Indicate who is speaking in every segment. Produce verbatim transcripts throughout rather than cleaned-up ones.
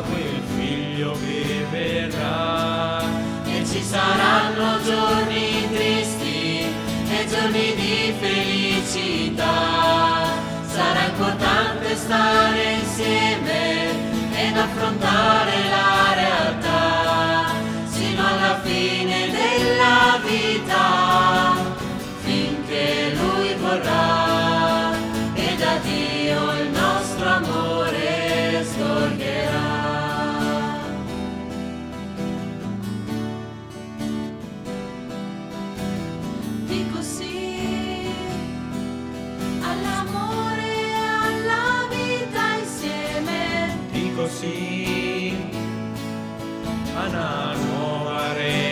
Speaker 1: quel figlio che verrà.
Speaker 2: E ci saranno giorni tristi e giorni di felicità. Sarà importante stare insieme ed affrontare la realtà sino alla fine della vita, finché Lui vorrà e da Dio il nostro amore sgorgerà. Dico sì all'amore e alla vita insieme.
Speaker 1: Dico sì a una nuova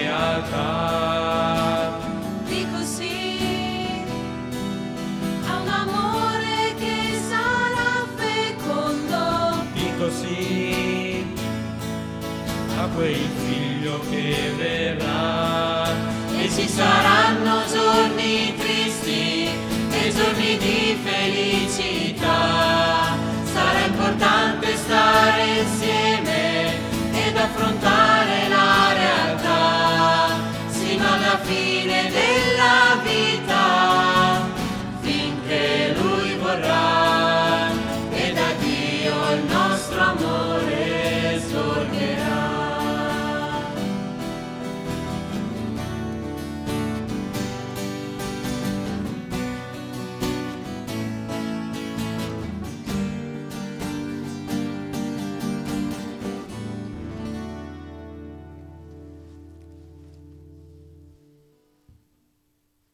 Speaker 1: realtà.
Speaker 2: Dico sì a un amore che sarà fecondo.
Speaker 1: Dico sì a quel figlio che verrà.
Speaker 2: E ci saranno giorni tristi e giorni di felicità.